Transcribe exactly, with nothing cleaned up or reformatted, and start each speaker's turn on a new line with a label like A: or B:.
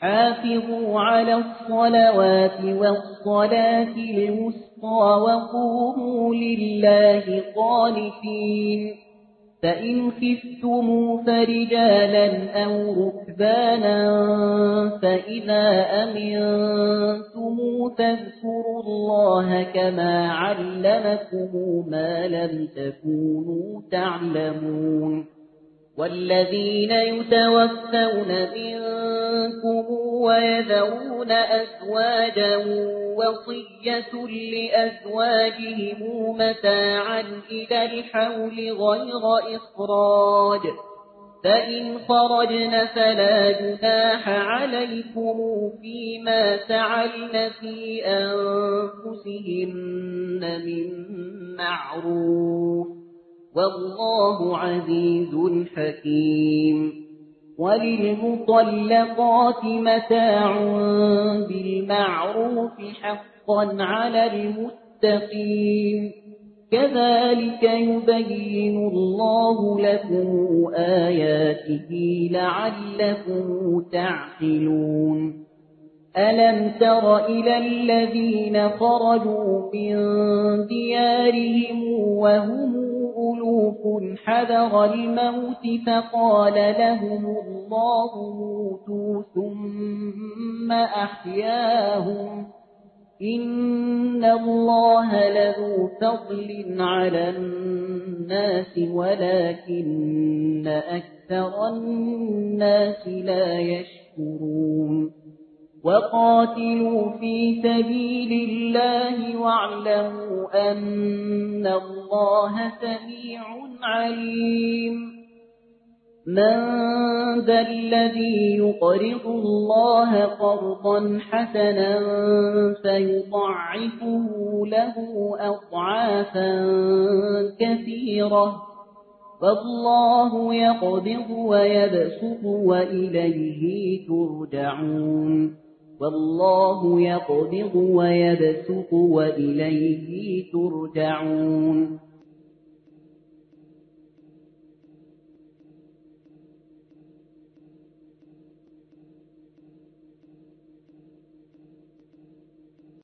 A: حافظوا على الصلوات والصلاة الوسطى وقوموا لله قانتين فإن خفتم فرجالا أو ركبانا فإذا أمنتم فاذكروا الله كما علمكم ما لم تكونوا تعلمون والذين يتوفون منكم ويذرون أزواجا وصية لأزواجهم متاعا إلى الحول غير إخراج فإن خرجن فلا جناح عليكم فيما فعلن في أنفسهن من معروف والله عزيز حكيم وللمطلقات متاع بالمعروف حقا على المتقين كذلك يبين الله لكم آياته لعلكم تعقلون ألم تر إلى الذين خرجوا من ديارهم وهم ألوف حذر الموت فقال لهم الله موتوا ثم أحياهم إن الله لذو فضل على الناس ولكن أكثر الناس لا يشكرون وقاتلوا في سبيل الله واعلموا أن الله سميع عليم من ذا الذي يقرض الله قرضا حسنا فيضعفه له أضعافا كثيرة والله يقبض ويبسط وإليه ترجعون والله يقبض ويبسط وإليه ترجعون